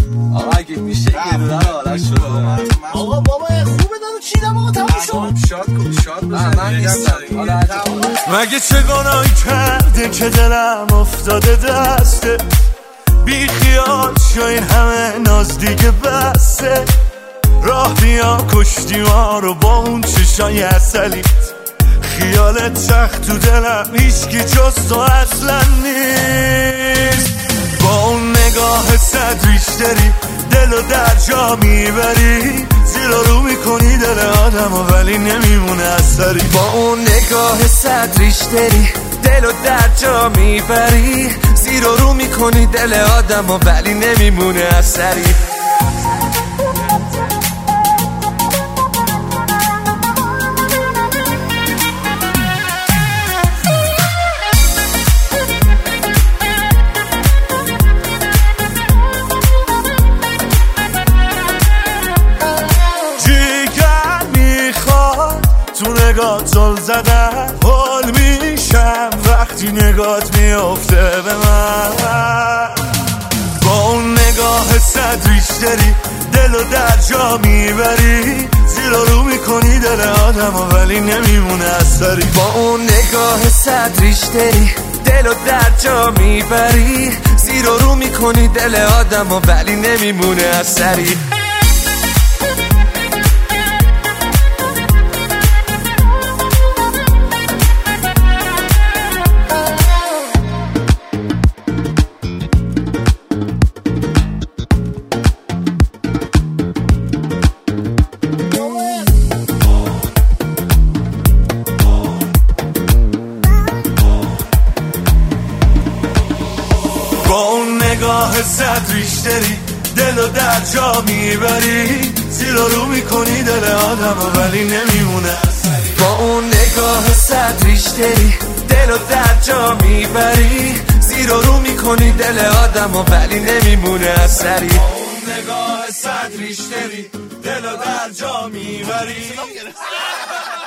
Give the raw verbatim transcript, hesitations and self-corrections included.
آقا اگه میشه یه دونه آرش شده آقا بابا خوبه دارو چیدم آقا تموم شد. شاد کن شاد بزن. من نیستم مگه چه گناهی کرده که دلم افتاده دسته، بی خیال شو این همه ناز دیگه بسته. راه بیا کشتی ما رو با اون چشای عسلیت، خیالت سخت تو دلم هیچکی جز تو اصلا نیست. با اون نگاه صد ریشتری دل و در جا میبری، زیر رو میکنی دل آدم و ولی نمیمونه اثری. با اون نگاه صد ریشتری دل و در جا میبری، زیر رو میکنی دل آدم و ولی نمیمونه اثری. تو نگاه زل زدن حال میشم وقتی نگات میافته به من. با اون نگاه صد ریشتری دل و در جا میبری، زیر رو میکنی دل آدم و ولی نمیمونه اثری. با اون نگاه صد ریشتری دل و در جا میبری، زیر رو میکنی دل آدم و ولی نمیمونه اثری. با اون نگاه صد ریشتری دل و در جا میبری، زیر رو میکنی دل آدم و ولی نمیمونه. با اون نگاه صد ریشتری دل و در جا میبری، زیر رو میکنی دل آدم و ولی نمیمونه اثری. با اون نگاه صد ریشتری دل و در جا میبری